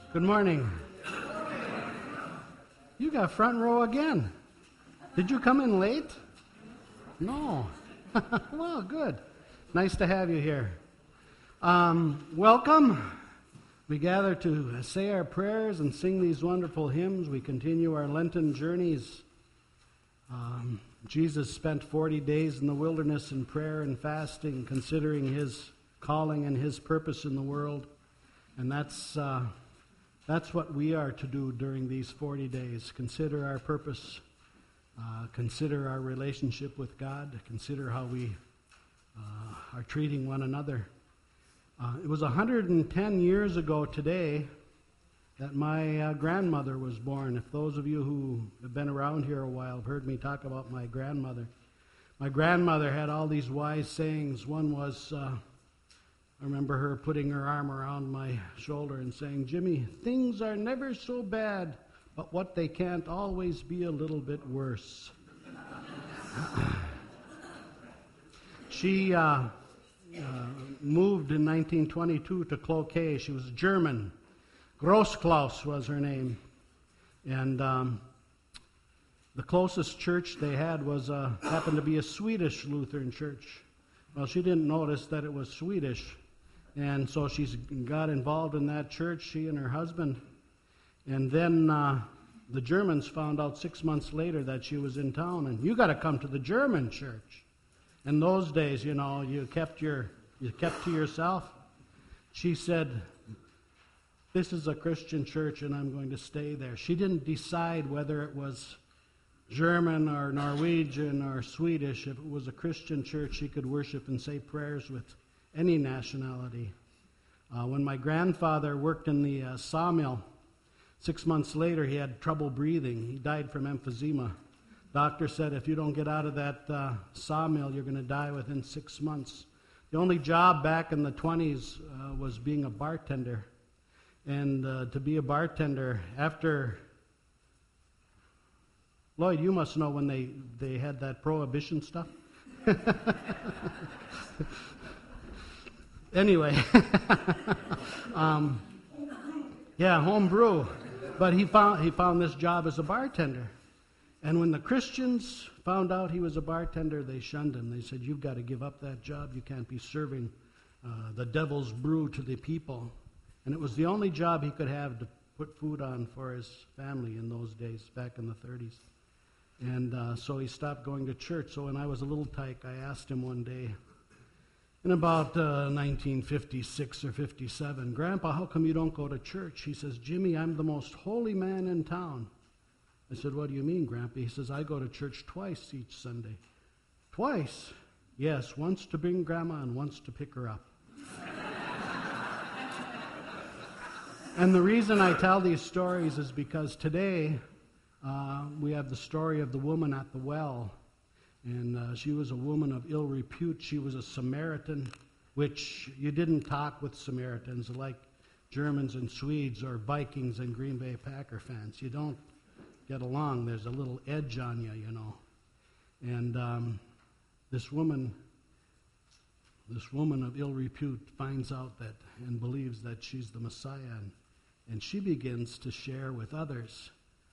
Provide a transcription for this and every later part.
Good morning. You got front row again. Did you come in late? No. Well, good. Nice to have you here. Welcome. We gather to say our prayers and sing these wonderful hymns. We continue our Lenten journeys. Jesus spent 40 days in the wilderness in prayer and fasting, considering his calling and his purpose in the world. And that's what we are to do during these 40 days. Consider our purpose. Consider our relationship with God. Consider how we are treating one another. It was 110 years ago today that my grandmother was born. If those of you who have been around here a while have heard me talk about my grandmother. My grandmother had all these wise sayings. One was, I remember her putting her arm around my shoulder and saying, "Jimmy, things are never so bad, but what they can't always be a little bit worse." She moved in 1922 to Cloquet. She was German. Grossklaus was her name. And the closest church they had happened to be a Swedish Lutheran church. Well, she didn't notice that it was Swedish. And so she got involved in that church, she and her husband. And then the Germans found out 6 months later that she was in town, and you got to come to the German church. In those days, you kept to yourself. She said, "This is a Christian church, and I'm going to stay there." She didn't decide whether it was German or Norwegian or Swedish. If it was a Christian church, she could worship and say prayers with any nationality. When my grandfather worked in the sawmill, 6 months later he had trouble breathing. He died from emphysema. Doctor said, if you don't get out of that sawmill, you're going to die within 6 months. The only job back in the 20s was being a bartender. And to be a bartender, after... Lloyd, you must know when they had that prohibition stuff. Anyway, home brew. But he found this job as a bartender. And when the Christians found out he was a bartender, they shunned him. They said, "You've got to give up that job. You can't be serving the devil's brew to the people." And it was the only job he could have to put food on for his family in those days, back in the 30s. And so he stopped going to church. So when I was a little tyke, I asked him one day, in about 1956 or 57, "Grandpa, how come you don't go to church?" He says, "Jimmy, I'm the most holy man in town." I said, "What do you mean, Grandpa?" He says, "I go to church twice each Sunday." "Twice?" "Yes, once to bring Grandma and once to pick her up." And the reason I tell these stories is because today we have the story of the woman at the well. And she was a woman of ill repute. She was a Samaritan, which you didn't talk with Samaritans like Germans and Swedes or Vikings and Green Bay Packer fans. You don't get along. There's a little edge on you, And this woman of ill repute finds out that and believes that she's the Messiah, and she begins to share with others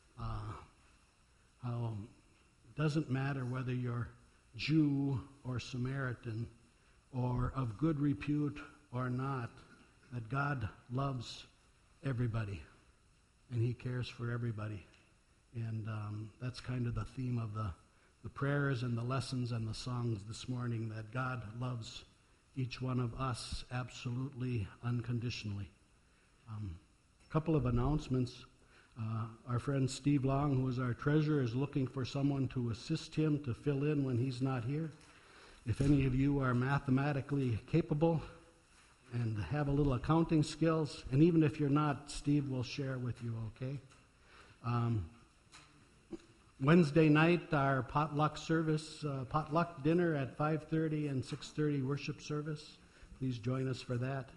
how it doesn't matter whether you're Jew or Samaritan or of good repute or not, that God loves everybody and he cares for everybody. And that's kind of the theme of the prayers and the lessons and the songs this morning, that God loves each one of us absolutely, unconditionally. A couple of announcements. Our friend Steve Long, who is our treasurer, is looking for someone to assist him to fill in when he's not here. If any of you are mathematically capable and have a little accounting skills, and even if you're not, Steve will share with you, okay? Wednesday night, our potluck service, potluck dinner at 5:30 and 6:30 worship service. Please join us for that.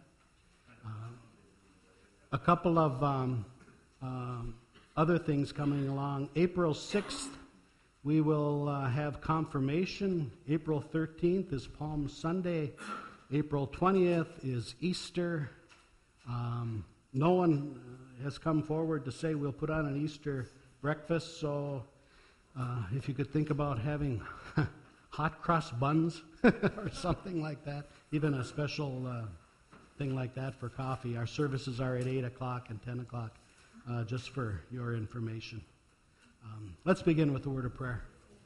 A couple of other things coming along. April 6th, we will have confirmation. April 13th is Palm Sunday. April 20th is Easter. No one has come forward to say we'll put on an Easter breakfast, so if you could think about having hot cross buns or something like that, even a special thing like that for coffee. Our services are at 8 o'clock and 10 o'clock, just for your information. Let's begin with the word of prayer.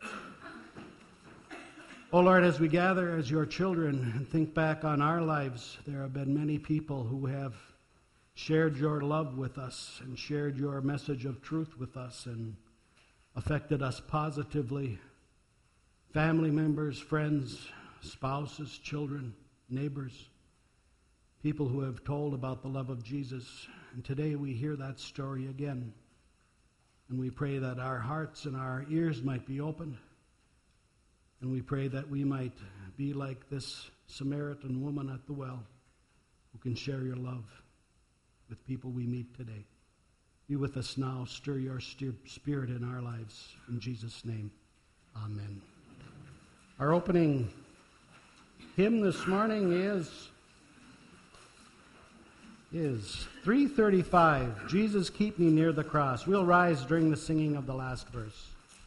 Oh Lord, as we gather as your children and think back on our lives, there have been many people who have shared your love with us and shared your message of truth with us and affected us positively. Family members, friends, spouses, children, neighbors, people who have told about the love of Jesus. And today we hear that story again. And we pray that our hearts and our ears might be opened. And we pray that we might be like this Samaritan woman at the well who can share your love with people we meet today. Be with us now. Stir your spirit in our lives. In Jesus' name, amen. Our opening hymn this morning is 335, Jesus Keep Me Near the Cross. We'll rise during the singing of the last verse.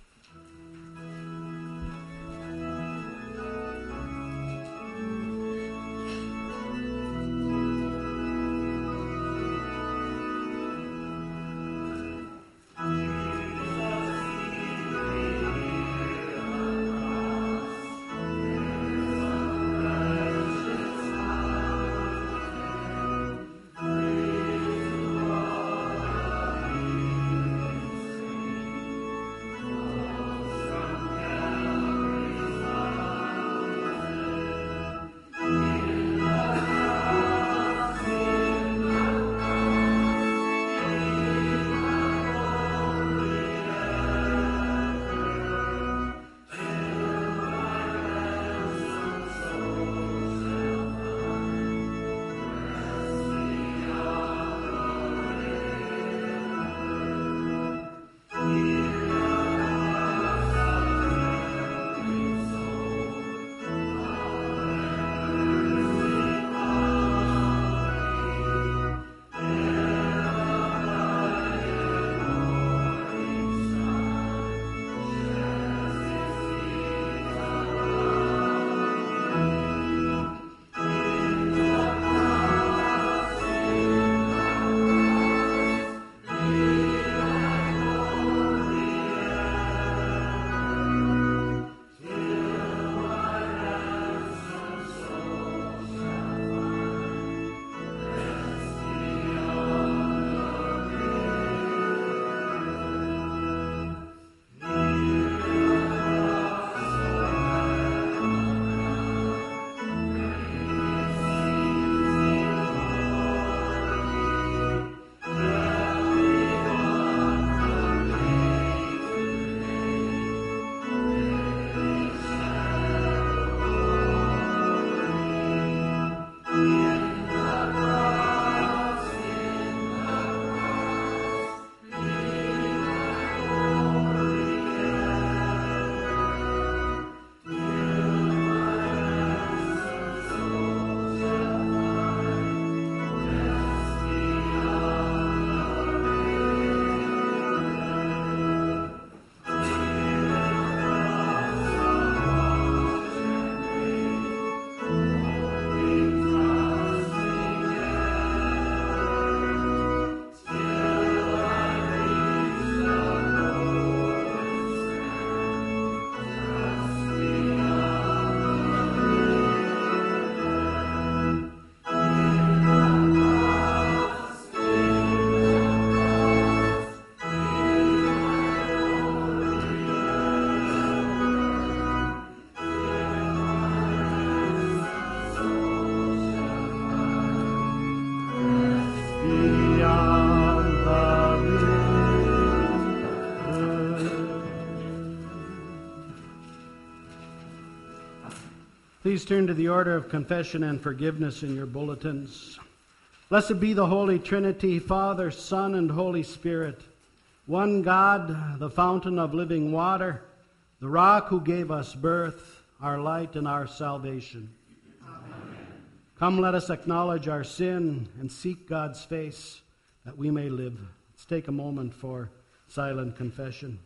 Please turn to the order of confession and forgiveness in your bulletins. Blessed be the Holy Trinity, Father, Son, and Holy Spirit, one God, the fountain of living water, the rock who gave us birth, our light and our salvation. Amen. Come, let us acknowledge our sin and seek God's face. that we may live. Let's take a moment for silent confession.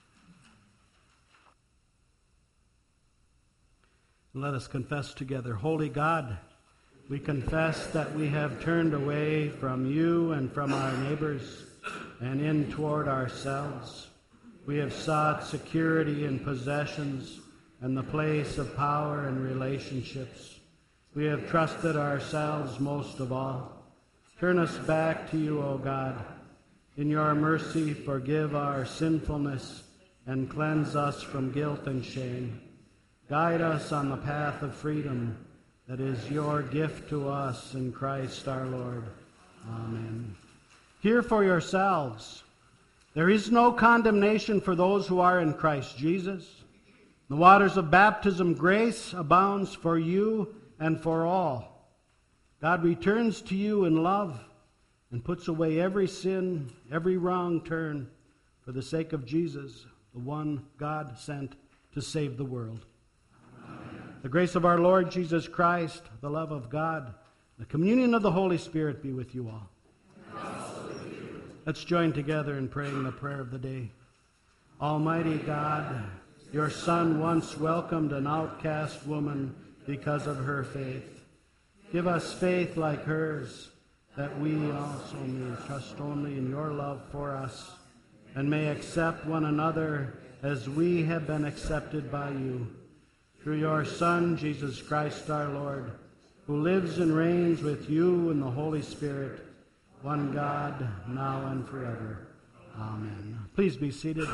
Let us confess together. Holy God, we confess that we have turned away from you and from our neighbors and in toward ourselves. We have sought security in possessions and the place of power and relationships. We have trusted ourselves most of all. Turn us back to you, O God. In your mercy, forgive our sinfulness and cleanse us from guilt and shame. Guide us on the path of freedom that is your gift to us in Christ our Lord. Amen. Hear for yourselves. There is no condemnation for those who are in Christ Jesus. The waters of baptism, grace abounds for you and for all. God returns to you in love and puts away every sin, every wrong turn for the sake of Jesus, the one God sent to save the world. Amen. The grace of our Lord Jesus Christ, the love of God, the communion of the Holy Spirit be with you all. Let's join together in praying the prayer of the day. Almighty God, your Son once welcomed an outcast woman because of her faith. Give us faith like hers, that we also may trust only in your love for us, and may accept one another as we have been accepted by you. Through your Son, Jesus Christ our Lord, who lives and reigns with you in the Holy Spirit, one God, now and forever. Amen. Please be seated.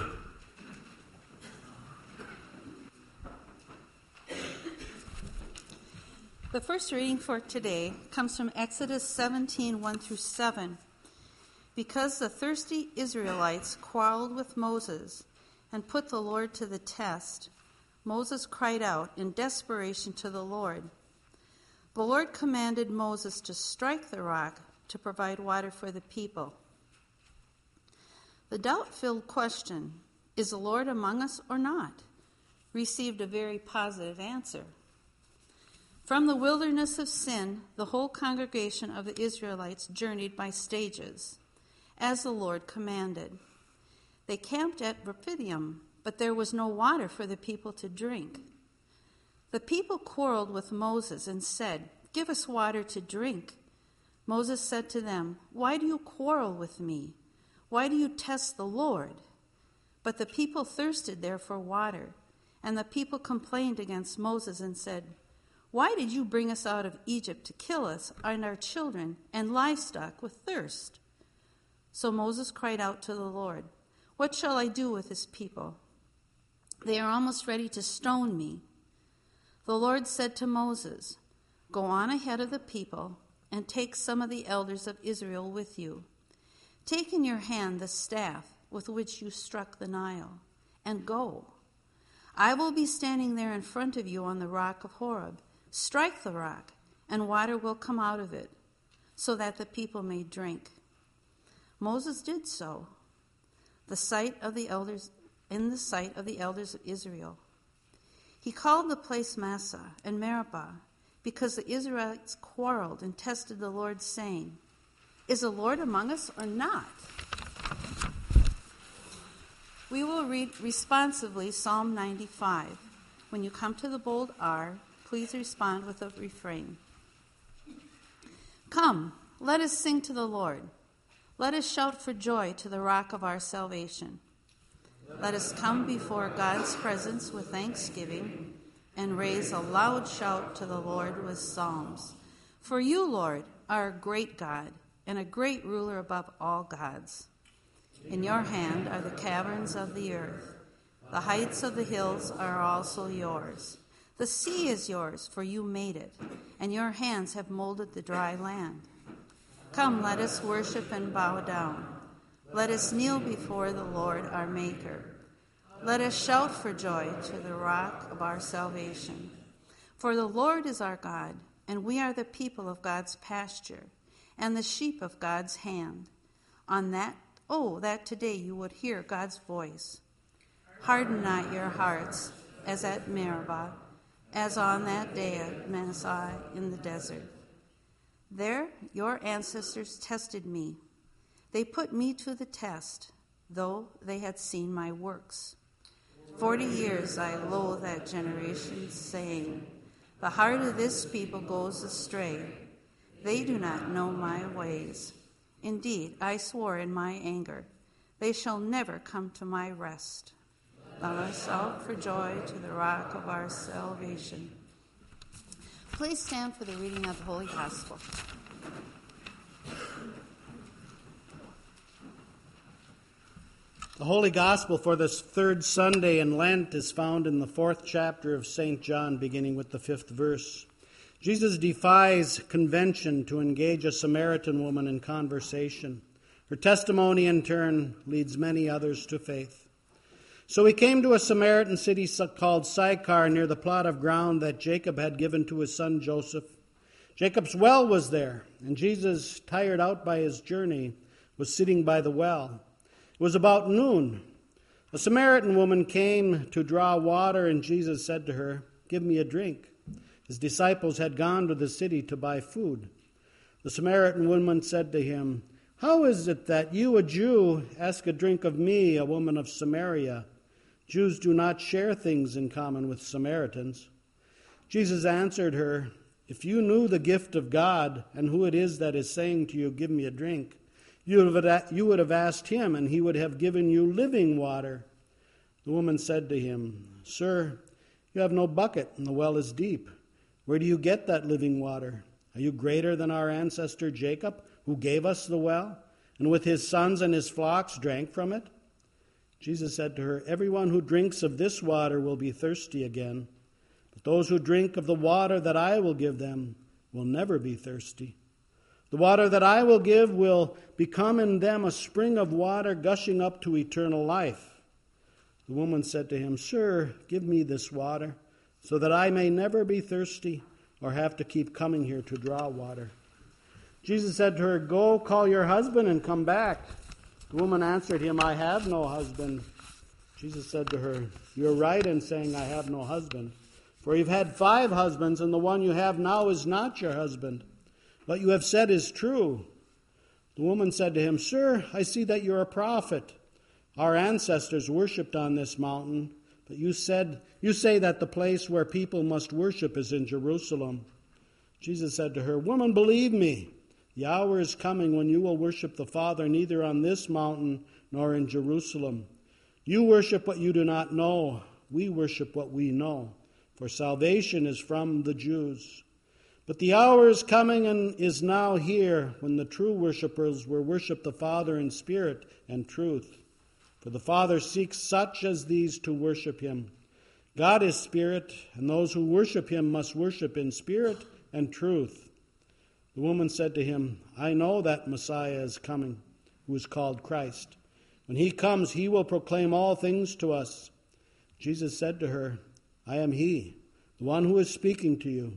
The first reading for today comes from Exodus 17, 1 through 7. Because the thirsty Israelites quarreled with Moses and put the Lord to the test, Moses cried out in desperation to the Lord. The Lord commanded Moses to strike the rock to provide water for the people. The doubt-filled question, "Is the Lord among us or not?" received a very positive answer. From the wilderness of sin, the whole congregation of the Israelites journeyed by stages, as the Lord commanded. They camped at Rephidim, but there was no water for the people to drink. The people quarreled with Moses and said, "Give us water to drink." Moses said to them, "Why do you quarrel with me? Why do you test the Lord?" But the people thirsted there for water, and the people complained against Moses and said, "Why did you bring us out of Egypt to kill us and our children and livestock with thirst?" So Moses cried out to the Lord, "What shall I do with this people? They are almost ready to stone me." The Lord said to Moses, "Go on ahead of the people and take some of the elders of Israel with you. Take in your hand the staff with which you struck the Nile, and go. I will be standing there in front of you on the rock of Horeb. Strike the rock, and water will come out of it, so that the people may drink." Moses did so, in the sight of the elders of Israel. He called the place Massah and Meribah, because the Israelites quarreled and tested the Lord, saying, "Is the Lord among us or not?" We will read responsively Psalm 95. When you come to the bold R, please respond with a refrain. Come, let us sing to the Lord. Let us shout for joy to the rock of our salvation. Let us come before God's presence with thanksgiving and raise a loud shout to the Lord with psalms. For you, Lord, are a great God and a great ruler above all gods. In your hand are the caverns of the earth. The heights of the hills are also yours. The sea is yours, for you made it, and your hands have molded the dry land. Come, let us worship and bow down. Let us kneel before the Lord our Maker. Let us shout for joy to the rock of our salvation. For the Lord is our God, and we are the people of God's pasture, and the sheep of God's hand. That today you would hear God's voice. Harden not your hearts, as at Meribah, as on that day at Massah in the desert. There your ancestors tested me. They put me to the test, though they had seen my works. 40 years I loathe that generation, saying, the heart of this people goes astray. They do not know my ways. Indeed, I swore in my anger, they shall never come to my rest. Let us shout for joy to the rock of our salvation. Please stand for the reading of the Holy Gospel. The Holy Gospel for this third Sunday in Lent is found in the 4th chapter of St. John, beginning with the 5th verse. Jesus defies convention to engage a Samaritan woman in conversation. Her testimony, in turn, leads many others to faith. So he came to a Samaritan city called Sychar, near the plot of ground that Jacob had given to his son Joseph. Jacob's well was there, and Jesus, tired out by his journey, was sitting by the well. It was about noon. A Samaritan woman came to draw water, and Jesus said to her, "Give me a drink." His disciples had gone to the city to buy food. The Samaritan woman said to him, "How is it that you, a Jew, ask a drink of me, a woman of Samaria? Jews do not share things in common with Samaritans." Jesus answered her, "If you knew the gift of God and who it is that is saying to you, 'Give me a drink,' you would have asked him, and he would have given you living water." The woman said to him, "Sir, you have no bucket, and the well is deep. Where do you get that living water? Are you greater than our ancestor Jacob, who gave us the well, and with his sons and his flocks drank from it?" Jesus said to her, "Everyone who drinks of this water will be thirsty again, but those who drink of the water that I will give them will never be thirsty. The water that I will give will become in them a spring of water gushing up to eternal life." The woman said to him, "Sir, give me this water, so that I may never be thirsty or have to keep coming here to draw water." Jesus said to her, "Go, call your husband and come back." The woman answered him, "I have no husband." Jesus said to her, "You're right in saying I have no husband, for you've had 5 husbands, and the one you have now is not your husband. What you have said is true." The woman said to him, "Sir, I see that you're a prophet. Our ancestors worshipped on this mountain, but you say that the place where people must worship is in Jerusalem." Jesus said to her, "Woman, believe me, the hour is coming when you will worship the Father neither on this mountain nor in Jerusalem. You worship what you do not know. We worship what we know, for salvation is from the Jews. But the hour is coming and is now here when the true worshipers will worship the Father in spirit and truth. For the Father seeks such as these to worship him. God is spirit, and those who worship him must worship in spirit and truth." The woman said to him, "I know that Messiah is coming, who is called Christ. When he comes, he will proclaim all things to us." Jesus said to her, "I am he, the one who is speaking to you."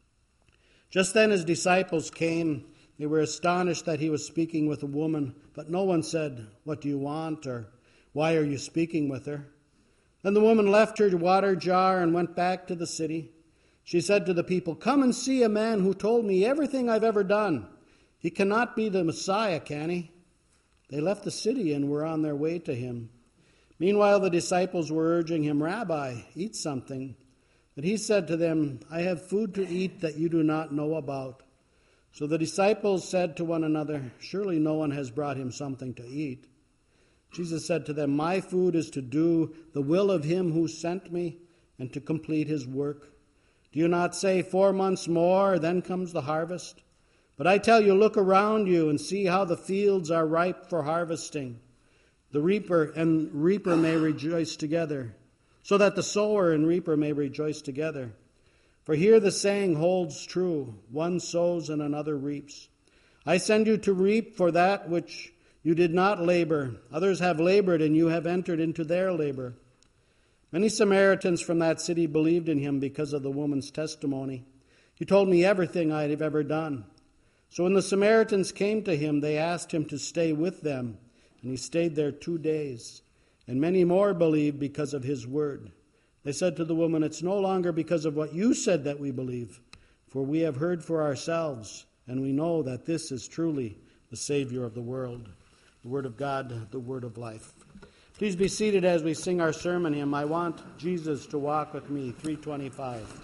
Just then his disciples came. They were astonished that he was speaking with a woman, but no one said, "What do you want?" or "Why are you speaking with her?" Then the woman left her water jar and went back to the city. She said to the people, "Come and see a man who told me everything I've ever done. He cannot be the Messiah, can he?" They left the city and were on their way to him. Meanwhile, the disciples were urging him, "Rabbi, eat something." But he said to them, "I have food to eat that you do not know about." So the disciples said to one another, "Surely no one has brought him something to eat." Jesus said to them, "My food is to do the will of him who sent me and to complete his work. Do you not say 4 months more, then comes the harvest? But I tell you, look around you and see how the fields are ripe for harvesting. The reaper may rejoice together, so that the sower and reaper may rejoice together. For here the saying holds true, one sows and another reaps. I send you to reap for that which you did not labor. Others have labored, and you have entered into their labor." Many Samaritans from that city believed in him because of the woman's testimony. "He told me everything I have ever done." So when the Samaritans came to him, they asked him to stay with them, and he stayed there 2 days. And many more believed because of his word. They said to the woman, "It's no longer because of what you said that we believe, for we have heard for ourselves, and we know that this is truly the Savior of the world." The Word of God, the Word of life. Please be seated as we sing our sermon hymn, I Want Jesus to Walk With Me, 325.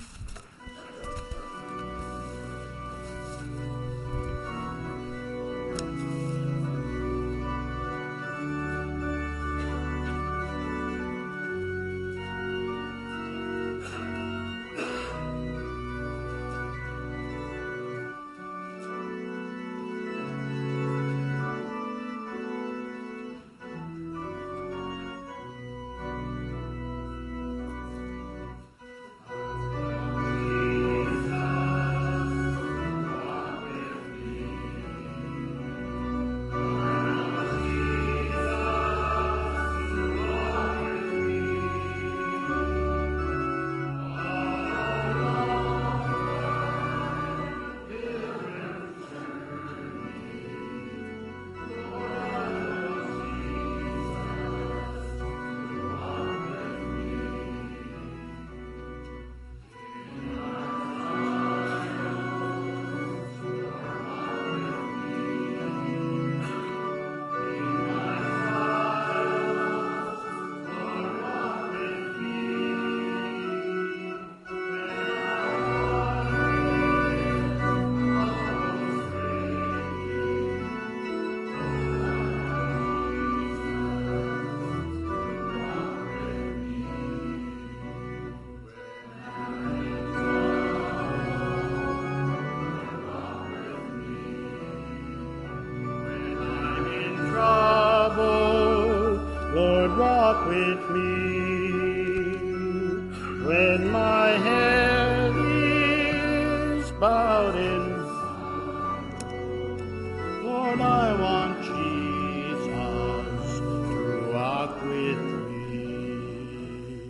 Walk with me when my head is bowed in. Lord, I want Jesus to walk with me.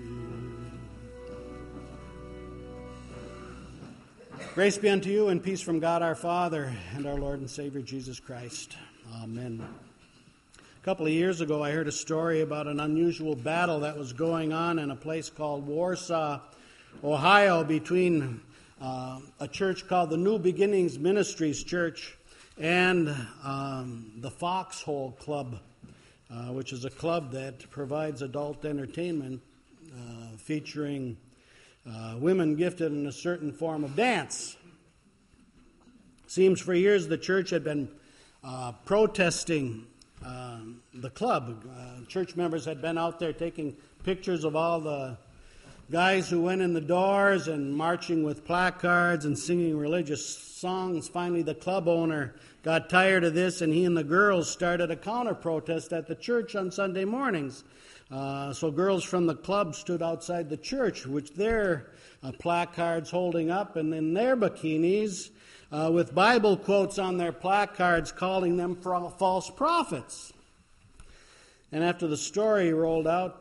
Grace be unto you and peace from God our Father and our Lord and Savior Jesus Christ. Amen. A couple of years ago, I heard a story about an unusual battle that was going on in a place called Warsaw, Ohio, between a church called the New Beginnings Ministries Church and the Foxhole Club, which is a club that provides adult entertainment featuring women gifted in a certain form of dance. Seems for years the church had been protesting the club. Church members had been out there taking pictures of all the guys who went in the doors and marching with placards and singing religious songs. Finally, the club owner got tired of this, and he and the girls started a counter-protest at the church on Sunday mornings. So girls from the club stood outside the church with their placards holding up, and in their bikinis, with Bible quotes on their placards calling them false prophets. And after the story rolled out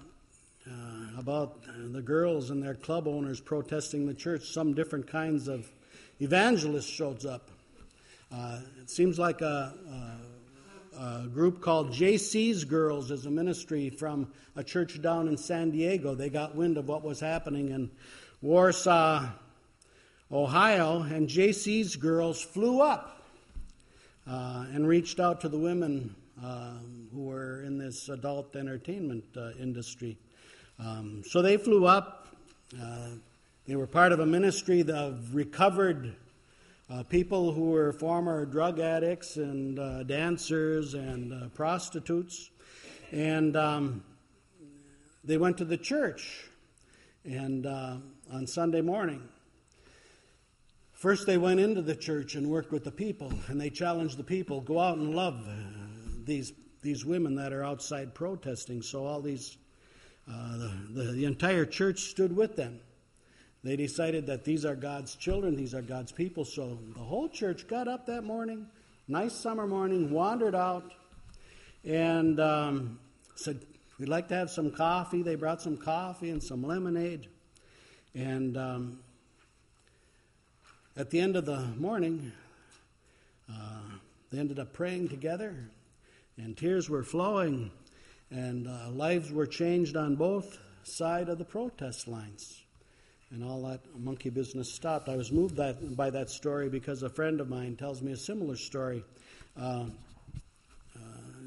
about the girls and their club owners protesting the church, some different kinds of evangelists shows up. It seems like a group called JC's Girls is a ministry from a church down in San Diego. They got wind of what was happening in Warsaw, Ohio, and JC's Girls flew up and reached out to the women who were in this adult entertainment industry. So they flew up. They were part of a ministry of recovered people who were former drug addicts and dancers and prostitutes. And they went to the church and on Sunday morning. First they went into the church and worked with the people, and they challenged the people, go out and love these women that are outside protesting. So all these, the entire church stood with them. They decided that these are God's children, these are God's people. So the whole church got up that morning, nice summer morning, wandered out, and said, we'd like to have some coffee. They brought some coffee and some lemonade. And at the end of the morning, they ended up praying together, and tears were flowing, and lives were changed on both sides of the protest lines. And all that monkey business stopped. I was moved by that story because a friend of mine tells me a similar story.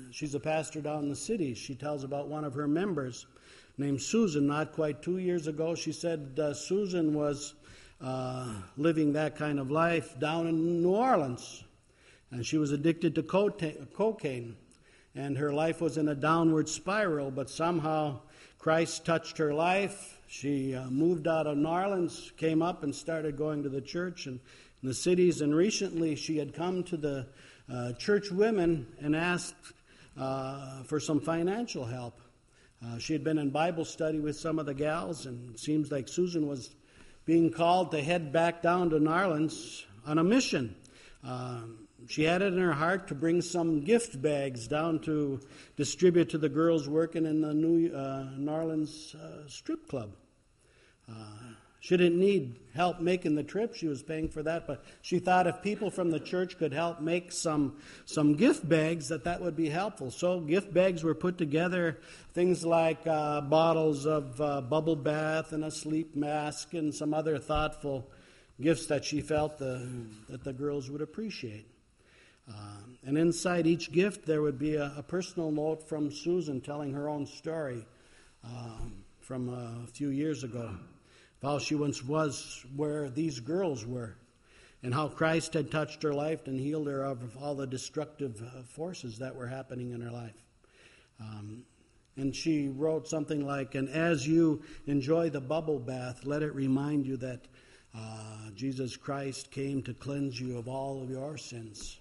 she's a pastor down in the city. She tells about one of her members named Susan. Not quite 2 years ago, she said Susan was living that kind of life down in New Orleans. And she was addicted to cocaine. And her life was in a downward spiral, but somehow Christ touched her life. She moved out of New Orleans, came up and started going to the church in the cities. And recently she had come to the church women and asked for some financial help. She had been in Bible study with some of the gals, and it seems like Susan was being called to head back down to New Orleans on a mission. She had it in her heart to bring some gift bags down to distribute to the girls working in the New Orleans strip club. She didn't need help making the trip. She was paying for that, but she thought if people from the church could help make some gift bags, that would be helpful. So gift bags were put together, things like bottles of bubble bath and a sleep mask and some other thoughtful gifts that she felt that the girls would appreciate. And inside each gift there would be a personal note from Susan telling her own story from a few years ago, how she once was where these girls were, and how Christ had touched her life and healed her of all the destructive forces that were happening in her life. And she wrote something like, "And as you enjoy the bubble bath, let it remind you that Jesus Christ came to cleanse you of all of your sins."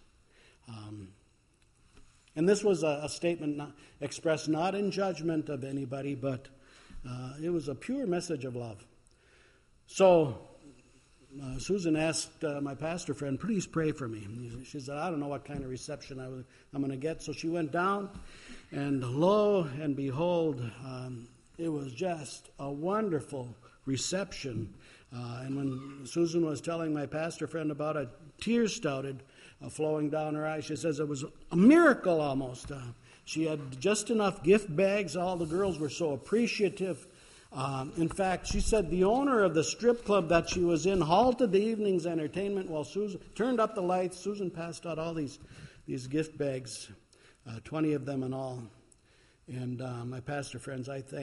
And this was a statement expressed not in judgment of anybody, but it was a pure message of love. So Susan asked my pastor friend, "Please pray for me." She said, "I don't know what kind of reception I'm going to get." So she went down, and lo and behold, it was just a wonderful reception. And when Susan was telling my pastor friend about it, tears started flowing down her eyes. She says it was a miracle almost. She had just enough gift bags. All the girls were so appreciative. In fact, she said the owner of the strip club that she was in halted the evening's entertainment while Susan turned up the lights. Susan passed out all these gift bags, 20 of them in all. And my pastor friend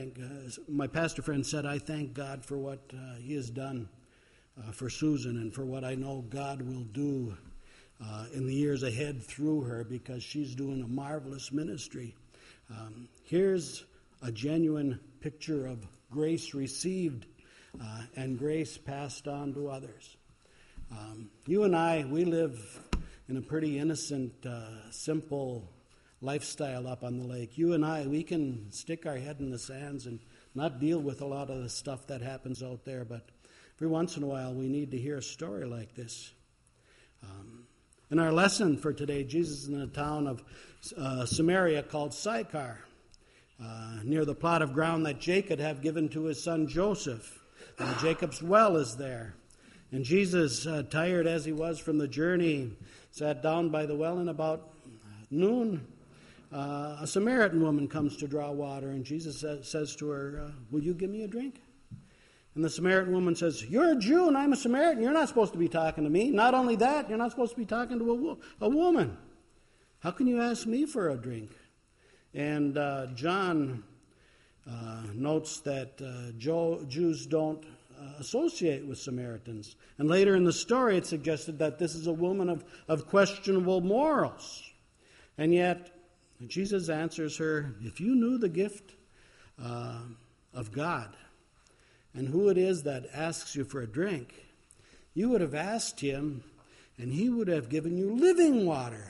said, "I thank God for what He has done for Susan and for what I know God will do in the years ahead through her, because she's doing a marvelous ministry." Here's a genuine picture of grace received and grace passed on to others. You and I, we live in a pretty innocent, simple lifestyle up on the lake. You and I, we can stick our head in the sands and not deal with a lot of the stuff that happens out there, but every once in a while we need to hear a story like this. In our lesson for today, Jesus is in a town of Samaria called Sychar, near the plot of ground that Jacob had given to his son Joseph. Jacob's well is there. And Jesus, tired as he was from the journey, sat down by the well, and about noon, a Samaritan woman comes to draw water, and Jesus says to her, "Will you give me a drink?" And the Samaritan woman says, "You're a Jew and I'm a Samaritan. You're not supposed to be talking to me. Not only that, you're not supposed to be talking to a woman. How can you ask me for a drink?" And John notes that Jews don't associate with Samaritans. And later in the story, it suggested that this is a woman of questionable morals. And yet, Jesus answers her, "If you knew the gift of God and who it is that asks you for a drink, you would have asked him, and he would have given you living water."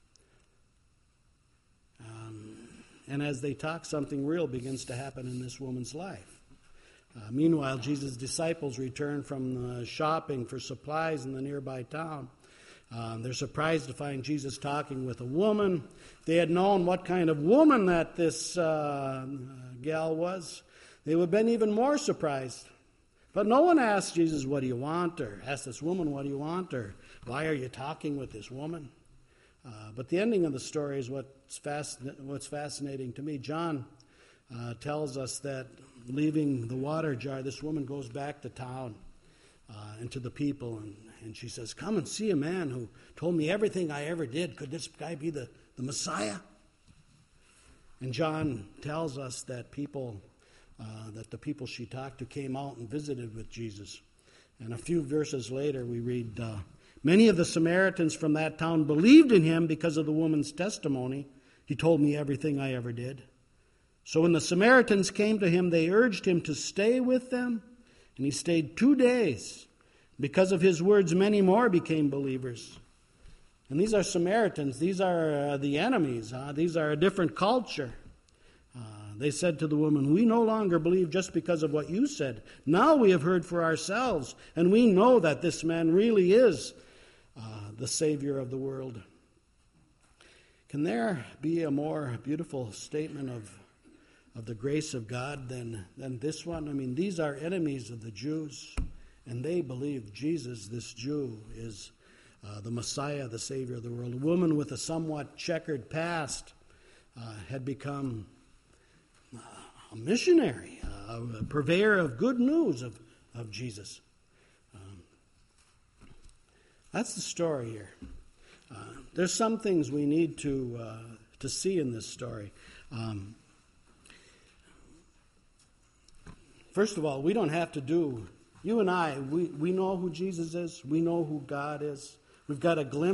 And as they talk, something real begins to happen in this woman's life. Meanwhile, Jesus' disciples return from shopping for supplies in the nearby town. They're surprised to find Jesus talking with a woman. If they had known what kind of woman that this gal was, they would have been even more surprised. But no one asked Jesus, "What do you want?" or asked this woman, "What do you want?" or "Why are you talking with this woman?" But the ending of the story is what's fascinating to me. John tells us that leaving the water jar, this woman goes back to town and to the people, and she says, "Come and see a man who told me everything I ever did. Could this guy be the Messiah?" And John tells us that the people she talked to came out and visited with Jesus. And a few verses later we read, many of the Samaritans from that town believed in him because of the woman's testimony. He told me everything I ever did. So when the Samaritans came to him, they urged him to stay with them, and he stayed 2 days. Because of his words, many more became believers. And these are Samaritans. These are the enemies. These are a different culture. They said to the woman, we no longer believe just because of what you said. Now we have heard for ourselves, and we know that this man really is the Savior of the world. Can there be a more beautiful statement of the grace of God than this one? I mean, these are enemies of the Jews, and they believe Jesus, this Jew, is the Messiah, the Savior of the world. A woman with a somewhat checkered past had become a missionary, a purveyor of good news of Jesus. That's the story here. There's some things we need to see in this story. First of all, we don't have to do, you and I, we know who Jesus is. We know who God is. We've got a glimpse